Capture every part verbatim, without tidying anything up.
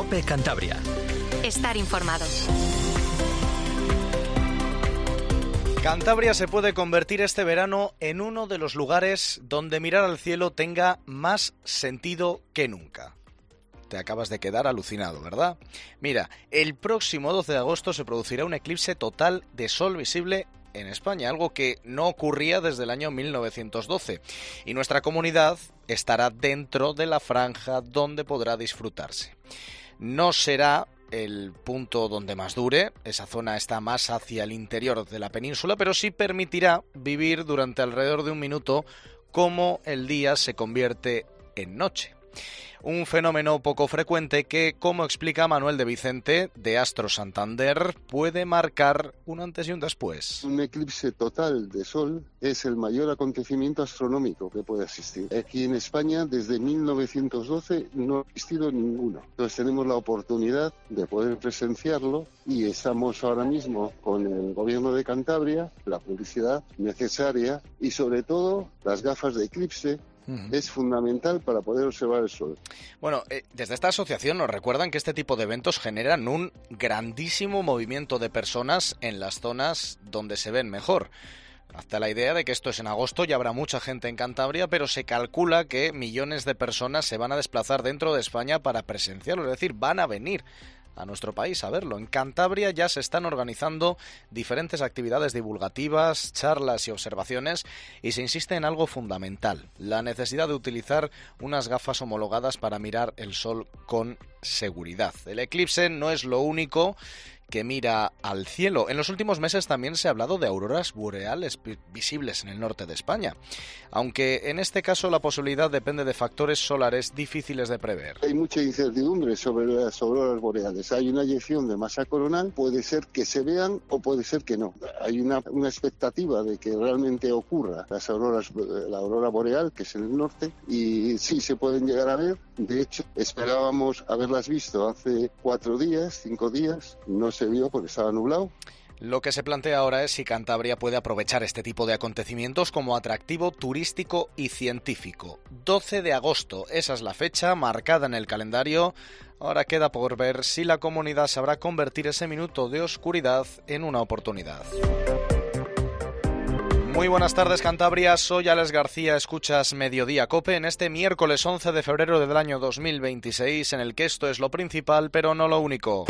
COPE Cantabria. Estar informado. Cantabria se puede convertir este verano en uno de los lugares donde mirar al cielo tenga más sentido que nunca. Te acabas de quedar alucinado, ¿verdad? Mira, el próximo doce de agosto se producirá un eclipse total de sol visible en España, algo que no ocurría desde el año mil novecientos doce, y nuestra comunidad estará dentro de la franja donde podrá disfrutarse. No será el punto donde más dure, esa zona está más hacia el interior de la península, pero sí permitirá vivir durante alrededor de un minuto cómo el día se convierte en noche. Un fenómeno poco frecuente que, como explica Manuel de Vicente, de Astro Santander, puede marcar un antes y un después. Un eclipse total de sol es el mayor acontecimiento astronómico que puede existir. Aquí en España, desde mil novecientos doce, no ha existido ninguno. Entonces tenemos la oportunidad de poder presenciarlo y estamos ahora mismo con el gobierno de Cantabria, la publicidad necesaria y sobre todo las gafas de eclipse. Es fundamental para poder observar el sol. Bueno, eh, desde esta asociación nos recuerdan que este tipo de eventos generan un grandísimo movimiento de personas en las zonas donde se ven mejor. Hasta la idea de que esto es en agosto, ya habrá mucha gente en Cantabria, pero se calcula que millones de personas se van a desplazar dentro de España para presenciarlo, es decir, van a venir a nuestro país a verlo. En Cantabria ya se están organizando diferentes actividades divulgativas, charlas y observaciones, y se insiste en algo fundamental: la necesidad de utilizar unas gafas homologadas para mirar el sol con seguridad. El eclipse no es lo único que mira al cielo. En los últimos meses también se ha hablado de auroras boreales visibles en el norte de España, aunque en este caso la posibilidad depende de factores solares difíciles de prever. Hay mucha incertidumbre sobre las auroras boreales. Hay una eyección de masa coronal, puede ser que se vean o puede ser que no. Hay una, una expectativa de que realmente ocurra las auroras, la aurora boreal, que es en el norte, y sí se pueden llegar a ver. De hecho, esperábamos haberlas visto hace cuatro días, cinco días, no se vio porque estaba nublado. Lo que se plantea ahora es si Cantabria puede aprovechar este tipo de acontecimientos como atractivo turístico y científico. doce de agosto, esa es la fecha marcada en el calendario. Ahora queda por ver si la comunidad sabrá convertir ese minuto de oscuridad en una oportunidad. Muy buenas tardes, Cantabria, soy Alex García, escuchas Mediodía COPE en este miércoles once de febrero del año dos mil veintiséis, en el que esto es lo principal, pero no lo único.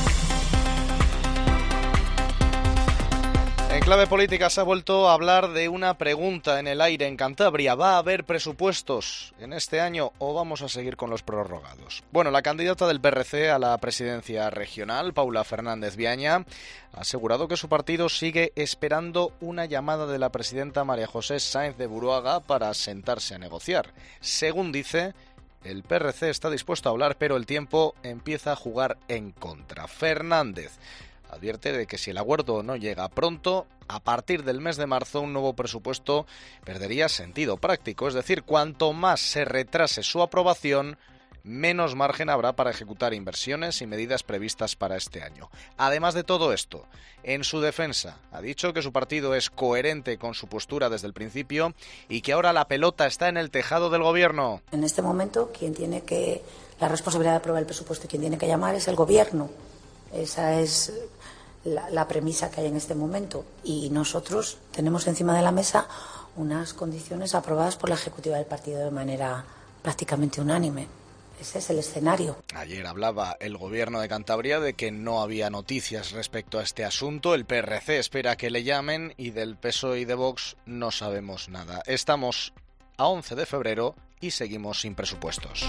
En clave política se ha vuelto a hablar de una pregunta en el aire en Cantabria. ¿Va a haber presupuestos en este año o vamos a seguir con los prorrogados? Bueno, la candidata del P R C a la presidencia regional, Paula Fernández Viaña, ha asegurado que su partido sigue esperando una llamada de la presidenta María José Sáenz de Buruaga para sentarse a negociar. Según dice, el P R C está dispuesto a hablar, pero el tiempo empieza a jugar en contra. Fernández advierte de que si el acuerdo no llega pronto, a partir del mes de marzo un nuevo presupuesto perdería sentido práctico. Es decir, cuanto más se retrase su aprobación, menos margen habrá para ejecutar inversiones y medidas previstas para este año. Además de todo esto, en su defensa, ha dicho que su partido es coherente con su postura desde el principio y que ahora la pelota está en el tejado del gobierno. En este momento, quien tiene que la responsabilidad de aprobar el presupuesto y quien tiene que llamar es el gobierno. Esa es la, la premisa que hay en este momento. Y nosotros tenemos encima de la mesa unas condiciones aprobadas por la ejecutiva del partido de manera prácticamente unánime. Ese es el escenario. Ayer hablaba el gobierno de Cantabria de que no había noticias respecto a este asunto. El P R C espera que le llamen y del P S O E y de Vox no sabemos nada. Estamos a once de febrero y seguimos sin presupuestos.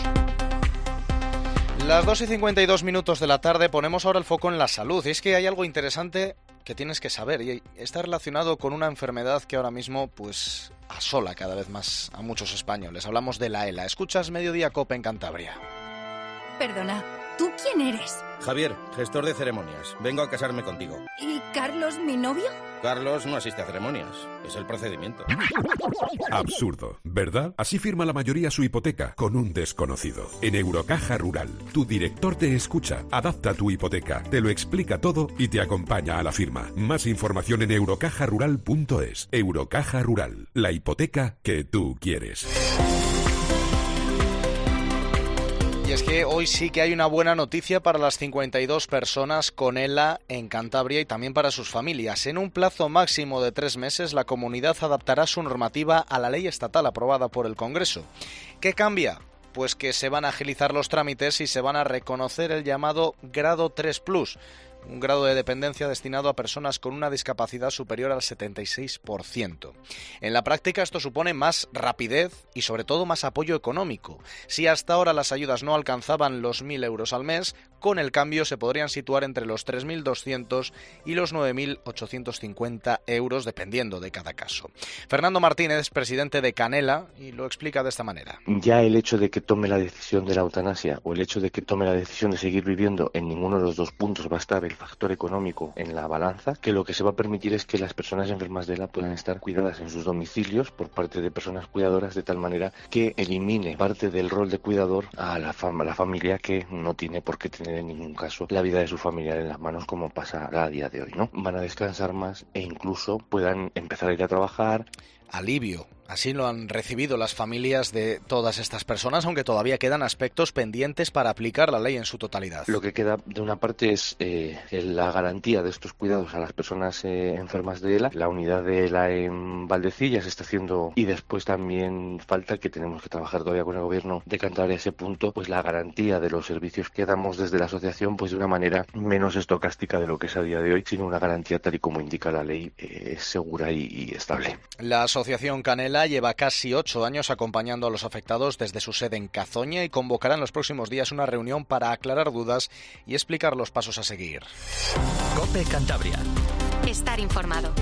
Las dos y cincuenta y dos minutos de la tarde, ponemos ahora el foco en la salud. Y es que hay algo interesante que tienes que saber y está relacionado con una enfermedad que ahora mismo pues asola cada vez más a muchos españoles. Hablamos de la ELA. Escuchas Mediodía COPE en Cantabria. Perdona, ¿tú quién eres? Javier, gestor de ceremonias. Vengo a casarme contigo. ¿Y Carlos, mi novio? Carlos no asiste a ceremonias. Es el procedimiento. Absurdo, ¿verdad? Así firma la mayoría su hipoteca con un desconocido. En Eurocaja Rural, tu director te escucha, adapta tu hipoteca, te lo explica todo y te acompaña a la firma. Más información en eurocaja rural punto es. Eurocaja Rural, la hipoteca que tú quieres. Y es que hoy sí que hay una buena noticia para las cincuenta y dos personas con ELA en Cantabria y también para sus familias. En un plazo máximo de tres meses, la comunidad adaptará su normativa a la ley estatal aprobada por el Congreso. ¿Qué cambia? Pues que se van a agilizar los trámites y se van a reconocer el llamado grado tres plus, un grado de dependencia destinado a personas con una discapacidad superior al setenta y seis por ciento. En la práctica esto supone más rapidez y sobre todo más apoyo económico. Si hasta ahora las ayudas no alcanzaban los mil euros al mes, con el cambio se podrían situar entre los tres mil doscientos y los nueve mil ochocientos cincuenta euros dependiendo de cada caso. Fernando Martínez es presidente de Canela y lo explica de esta manera. Ya el hecho de que tome la decisión de la eutanasia o el hecho de que tome la decisión de seguir viviendo, en ninguno de los dos puntos va a estar el factor económico en la balanza, que lo que se va a permitir es que las personas enfermas de ELA puedan estar cuidadas en sus domicilios por parte de personas cuidadoras, de tal manera que elimine parte del rol de cuidador a la, fam- a la familia, que no tiene por qué tener en ningún caso la vida de su familiar en las manos como pasa a día de hoy, ¿no? Van a descansar más e incluso puedan empezar a ir a trabajar. Alivio. Así lo han recibido las familias de todas estas personas, aunque todavía quedan aspectos pendientes para aplicar la ley en su totalidad. Lo que queda de una parte es eh, la garantía de estos cuidados a las personas eh, enfermas de ELA. La unidad de ELA en Valdecilla se está haciendo, y después también falta, que tenemos que trabajar todavía con el gobierno de Cantabria a ese punto, pues la garantía de los servicios que damos desde la asociación, pues de una manera menos estocástica de lo que es a día de hoy, sino una garantía tal y como indica la ley, eh, segura y, y estable. La asociación Canela lleva casi ocho años acompañando a los afectados desde su sede en Cazoña y convocará en los próximos días una reunión para aclarar dudas y explicar los pasos a seguir. COPE Cantabria. Estar informado.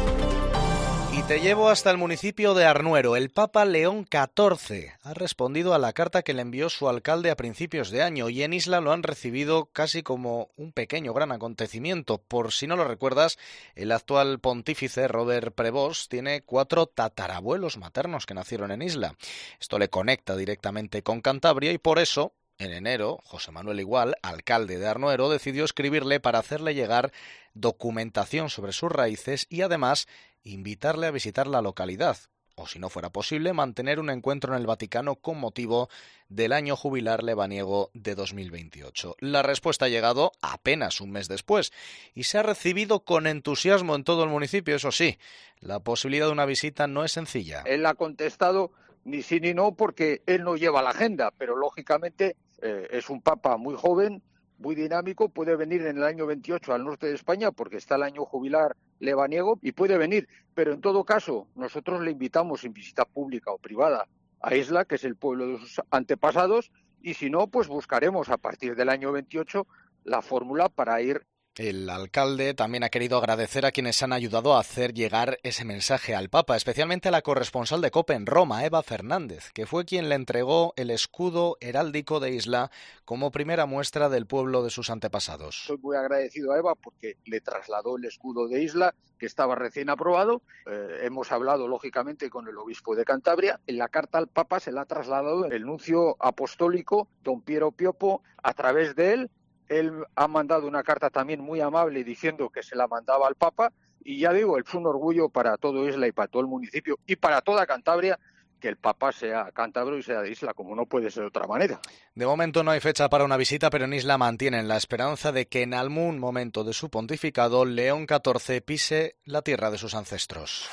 Y te llevo hasta el municipio de Arnuero. El Papa León catorce ha respondido a la carta que le envió su alcalde a principios de año y en Isla lo han recibido casi como un pequeño gran acontecimiento. Por si no lo recuerdas, el actual pontífice Robert Prevost tiene cuatro tatarabuelos maternos que nacieron en Isla. Esto le conecta directamente con Cantabria y por eso, en enero, José Manuel Igual, alcalde de Arnuero, decidió escribirle para hacerle llegar documentación sobre sus raíces y además invitarle a visitar la localidad, o si no fuera posible, mantener un encuentro en el Vaticano con motivo del año jubilar lebaniego de dos mil veintiocho. La respuesta ha llegado apenas un mes después y se ha recibido con entusiasmo en todo el municipio. Eso sí, la posibilidad de una visita no es sencilla. Él ha contestado ni sí ni no porque él no lleva la agenda, pero lógicamente eh, es un papa muy joven, muy dinámico, puede venir en el año veintiocho al norte de España porque está el año jubilar lebaniego y puede venir, pero en todo caso nosotros le invitamos en visita pública o privada a Isla, que es el pueblo de sus antepasados, y si no, pues buscaremos a partir del año veintiocho la fórmula para ir. El alcalde también ha querido agradecer a quienes han ayudado a hacer llegar ese mensaje al Papa, especialmente a la corresponsal de COPE en Roma, Eva Fernández, que fue quien le entregó el escudo heráldico de Isla como primera muestra del pueblo de sus antepasados. Soy muy agradecido a Eva porque le trasladó el escudo de Isla, que estaba recién aprobado. Eh, hemos hablado, lógicamente, con el obispo de Cantabria. En la carta al Papa se la ha trasladado el nuncio apostólico, don Piero Piopo, a través de él. Él ha mandado una carta también muy amable diciendo que se la mandaba al Papa y ya digo, es un orgullo para todo Isla y para todo el municipio y para toda Cantabria que el Papa sea cántabro y sea de Isla, como no puede ser de otra manera. De momento no hay fecha para una visita, pero en Isla mantienen la esperanza de que en algún momento de su pontificado León catorce pise la tierra de sus ancestros.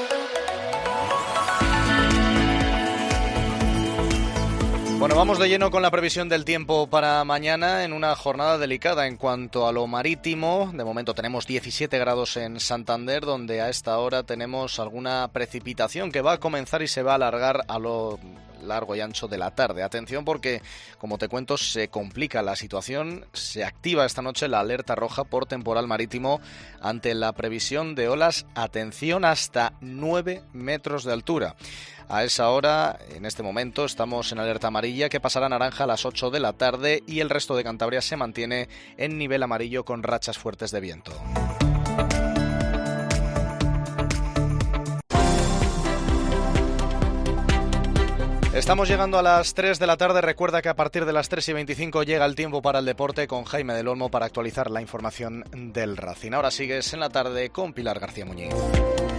Bueno, vamos de lleno con la previsión del tiempo para mañana en una jornada delicada en cuanto a lo marítimo. De momento tenemos diecisiete grados en Santander, donde a esta hora tenemos alguna precipitación que va a comenzar y se va a alargar a lo largo y ancho de la tarde. Atención porque, como te cuento, se complica la situación. Se activa esta noche la alerta roja por temporal marítimo ante la previsión de olas, atención, hasta nueve metros de altura. A esa hora, en este momento, estamos en alerta amarilla que pasará a naranja a las ocho de la tarde y el resto de Cantabria se mantiene en nivel amarillo con rachas fuertes de viento. Estamos llegando a las tres de la tarde. Recuerda que a partir de las tres y veinticinco llega el tiempo para el deporte con Jaime del Olmo para actualizar la información del Racing. Ahora sigues en la tarde con Pilar García Muñiz.